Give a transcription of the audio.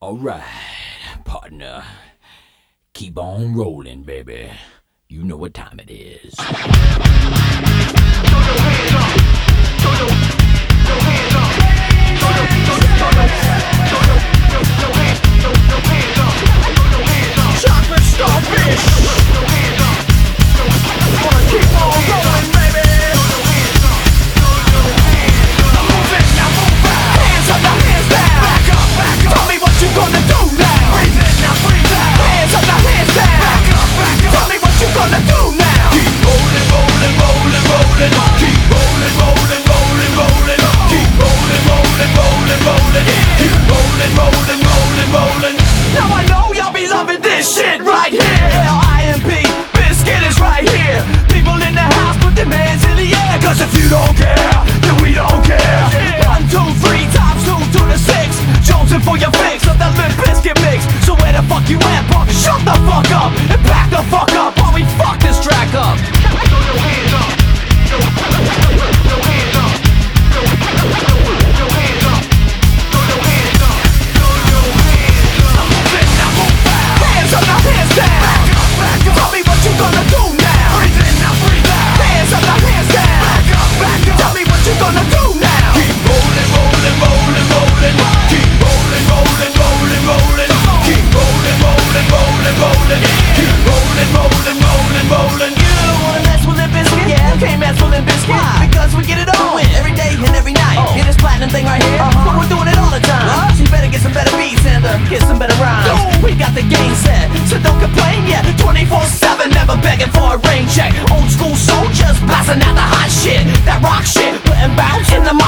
Alright, partner. Keep on rolling, baby. You know what time it is. Throw your hands up. Throw your hands up. Throw your hands up. Chocolate starfish. Throw your hands up. Wanna keep on rolling, baby. I'm moving, now move back. Hands up, now hands down. Back up, back up. Tell me what you gonna do now. Breathe in, now breathe out. Hands up, now hands down. Back up, back up. Tell me what you gonna do now. Keep rolling, rolling, rolling, rolling. Keep rolling, rolling, rolling, rolling. Keep rolling, rolling, rolling, rolling. Keep rolling, rolling, rolling, rolling. Now I know y'all be loving this shit right here. L-I-M-P, Biscuit is right here. People in the house put their hands in the air. Cause if you don't care, then we don't care. 1, 2, 3 times 2 to the 6. Jonesing for your fix of that Limp Bizkit mix. So where the fuck you at, punk? Shut the fuck up and back the fuck up while we fuck this track up. Throw your hands up. Throw your hands up. Throw your hands up. Throw your hands up. Throw your hands up. I'm moving, now move back. Hands up, now hands down. Back up, back up. Tell me what you gonna do now. Breathe in, now breathe out. Hands up, now hands down. Back up, back up. Tell me what you gonna do now. Keep rolling, rolling, rolling, rolling. Keep rolling, rolling, rolling, rolling. Keep rolling, rolling, rolling, rolling. Keep rolling, rolling, rolling, rolling. You don't wanna mess with Limp Bizkit? Yeah, can't mess with Limp Bizkit. Why? Because we get it on every day and every night. Hear this platinum thing right here? But we're doing it all the time. So you better get some better beats and get some better rhymes. We got the game set, so don't complain yet. 24/7, never begging for a rain check. Old school soldiers blasting out the hot shit, that rock shit, putting bounce in the